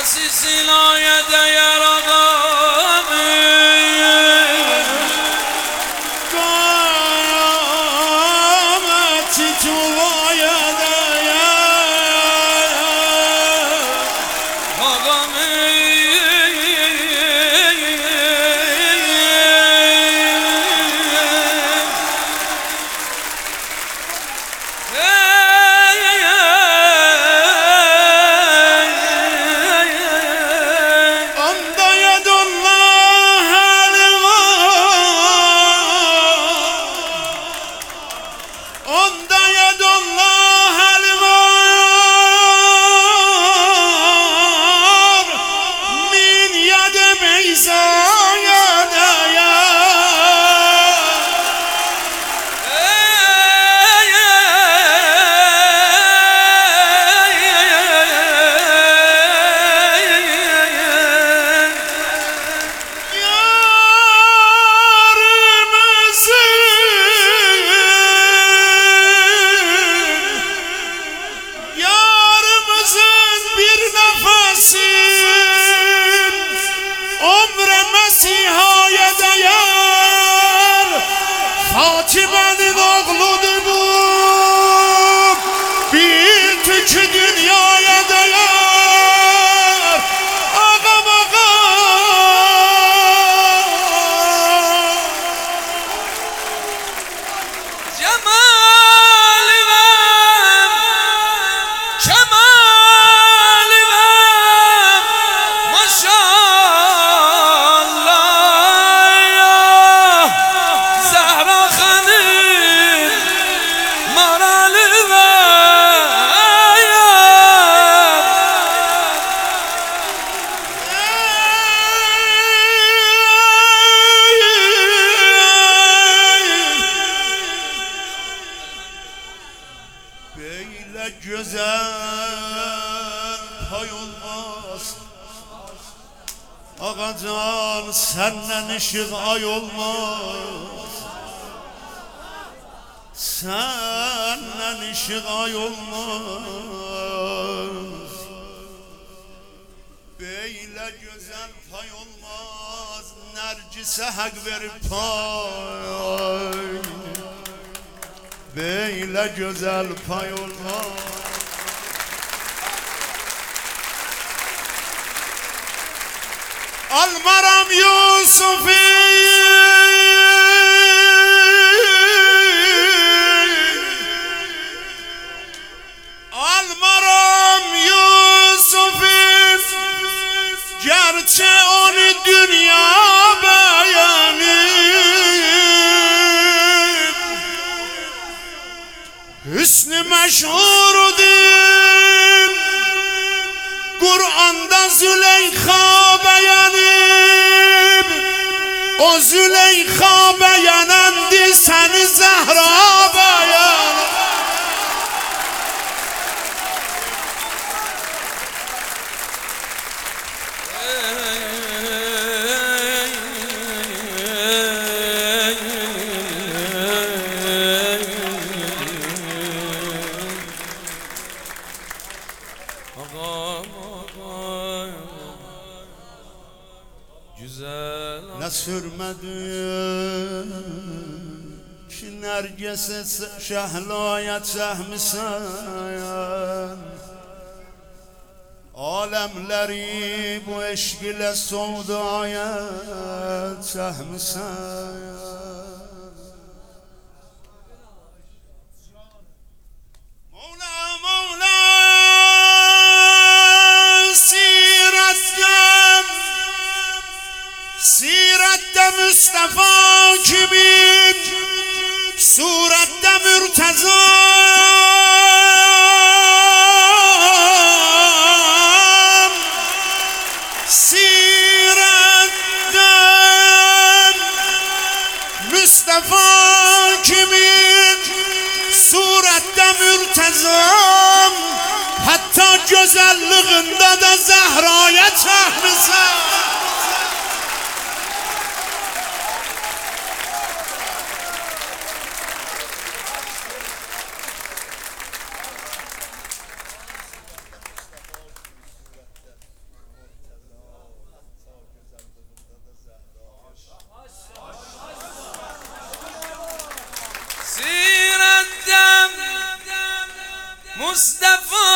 کسی سینای دیر آقامه قامتی تو باید مسیحای دیار فاطمه مغلود بود بیر تو که دنیای دیار آقام آقا جمالی من جمالی من ماشاءالله güzel pay olmaz Ağacan senden ışık ay olmaz Senden ışık ay olmaz Böyle güzel pay olmaz Nergise hak verip pay Böyle güzel pay olmaz Almaram Yusuf'i Almaram Yusuf'i Gerçi onu dünya beğenir Hüsnü meşhurdur Kur'an'da Züleyha beğenib O Züleyha beğenendi seni Zehra beğen Ne sürmedin ki nergese şehlaya çehmisen Alemleri bu eşk ile sevdaya çehmisen Sirette Mustafa kimin Surette Mürteza Sirette Mustafa kimin Surette Mürteza Hatta güzelliğinde de Zehra'ya çehmisen مصطفی